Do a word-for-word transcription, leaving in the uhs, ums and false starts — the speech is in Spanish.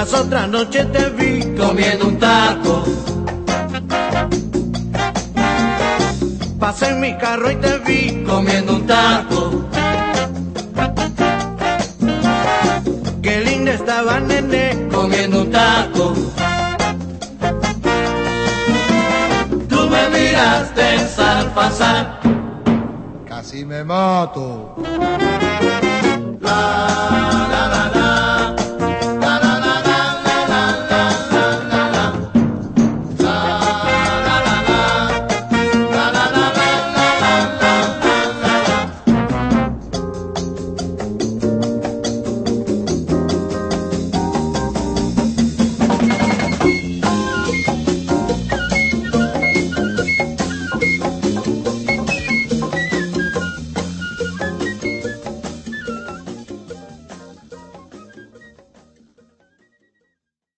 Las otras noches te vi comiendo un taco. Pasé en mi carro y te vi comiendo un taco. Qué linda estaba, nene, comiendo un taco. Tú me miraste al pasar, casi me mato. La, la, la.